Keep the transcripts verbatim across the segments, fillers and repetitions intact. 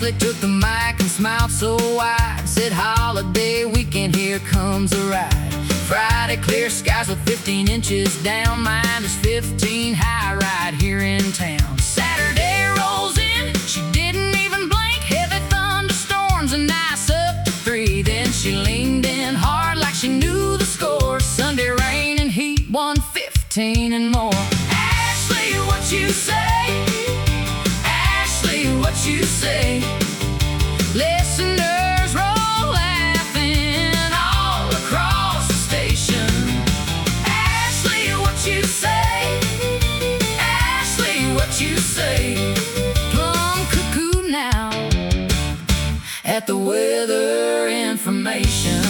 Ashley took the mic and smiled so wide, said holiday weekend, here comes a ride. Friday, clear skies with fifteen inches down, minus fifteen high right here in town. Saturday rolls in, she didn't even blink, heavy thunderstorms and ice up to three. Then she leaned in hard like she knew the score. Sunday rain and heat, one fifteen and more. Ashley, what you say? Ashley, what you say? Listeners roll laughing all across the station. Ashley, what you say? Ashley, what you say? Plum cuckoo now at the weather information.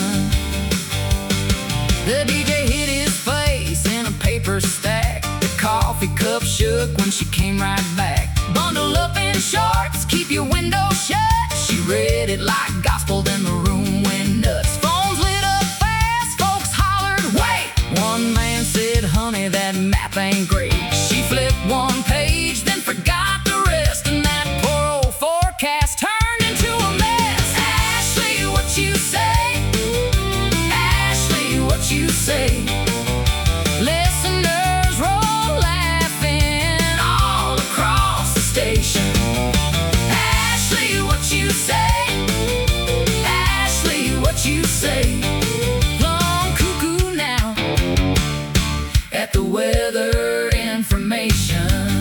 The D J hit his face in a paper stack. The coffee cup shook when she came right back. Bundle up in shorts, keep your window shut. She read it like gospel, then the room went nuts. Phones lit up fast, folks hollered, wait! One man said, honey, that map ain't great. She flipped one page, then forgot the rest, and that poor old forecast turned into a mess. Ashley, what you say? Ashley, what you say? Listeners roll laughing all across the station. Ashley, what you say? Ashley, what you say? Plum cuckoo now at the weather information.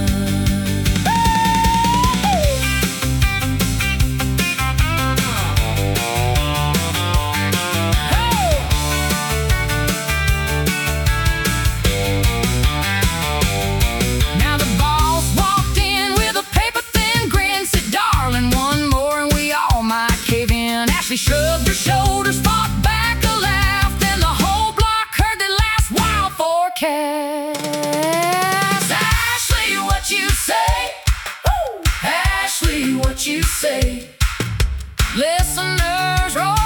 Now the boss walked in with a paper-thin grin, said, darling, one more and we all might cave in. Ashley shrugged her shoulders, fought back a laugh, then the whole block heard the last wild forecast. Ashley, what you say? Woo! Ashley, what you say? Listeners roll